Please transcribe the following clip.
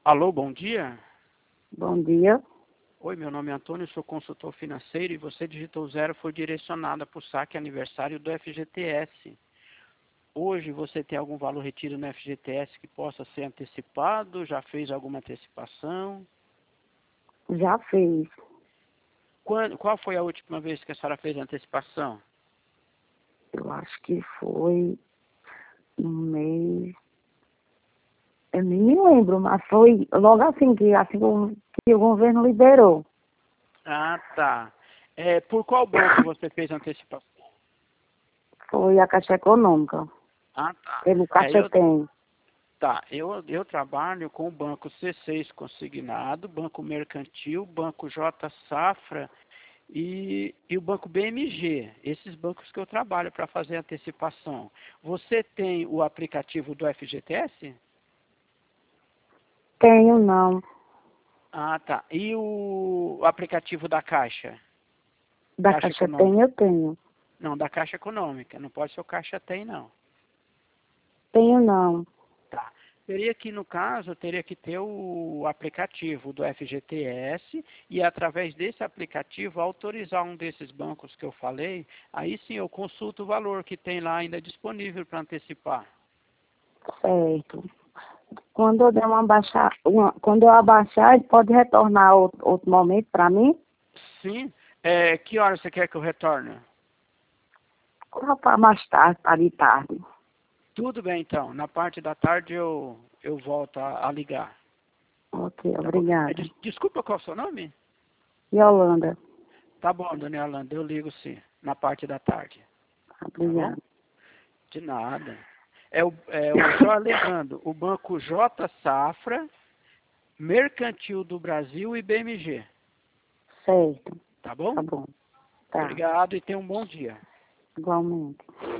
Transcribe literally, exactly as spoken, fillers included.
Alô, bom dia. Bom dia. Oi, meu nome é Antônio, sou consultor financeiro e você digitou zero, foi direcionada para o saque aniversário do F G T S. Hoje você tem algum valor retiro no F G T S que possa ser antecipado? Já fez alguma antecipação? Já fez. Quando, qual foi a última vez que a senhora fez a antecipação? Eu acho que foi no mês. Eu nem me lembro, mas foi logo assim que, assim que o que o governo liberou. Ah, tá. É, por qual banco você fez a antecipação? Foi a Caixa Econômica. Ah, tá. Pelo É, Caixa eu, Tem. tá. Eu, eu trabalho com o Banco C seis Consignado, Banco Mercantil, Banco J Safra e, e o Banco B M G. Esses bancos que eu trabalho para fazer antecipação. Você tem o aplicativo do F G T S? Tenho não. Ah, tá. E o, o aplicativo da Caixa? Da Caixa Caixa Econômica? Tem eu tenho. Não, da Caixa Econômica. Não pode ser o Caixa Tem, não. Tenho não. Tá. Teria que, no caso, teria que ter o aplicativo do F G T S e, através desse aplicativo, autorizar um desses bancos que eu falei. Aí sim eu consulto o valor que tem lá ainda disponível para antecipar. Certo. Quando eu der uma baixa, uma, quando eu abaixar, ele pode retornar outro, outro momento para mim? Sim. É, que hora você quer que eu retorne? Para mais tarde, para de tarde. Tudo bem, então. Na parte da tarde eu, eu volto a, a ligar. Ok, Tá bom? É, obrigada. des- desculpa, qual é o seu nome? Yolanda. Tá bom, dona Yolanda, eu ligo sim, na parte da tarde. Tá bom? Obrigada. De nada. É o, é o só lembrando, o Banco J Safra, Mercantil do Brasil e B M G. Certo. Tá bom? Tá bom. Tá. Obrigado e tenha um bom dia. Igualmente.